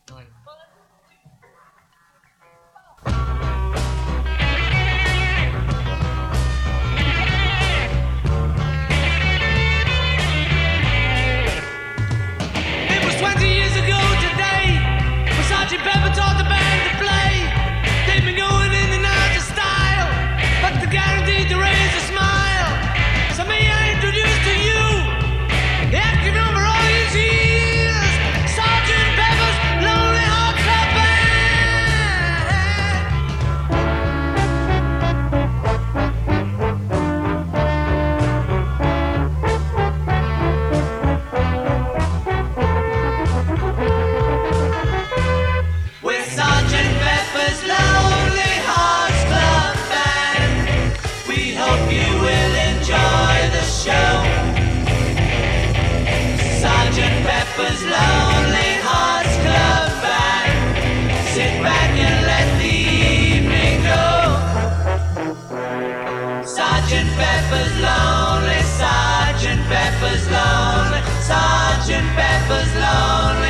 None. It was 20 years ago today when Sergeant Pepper taught the band to play. They've been going in and out of style, but they're guaranteed to raise a smile. So may I introduce to you the active number all these years, Sergeant Pepper's Lonely Hearts Club Band. With Sergeant Pepper's Lonely Hearts Club Band, we hope you will enjoy the show. Sergeant Pepper's Lonely Hearts Club Band, sit back and let the evening go. Sergeant Pepper's lonely, Sergeant Pepper's lonely, Sergeant Pepper's lonely.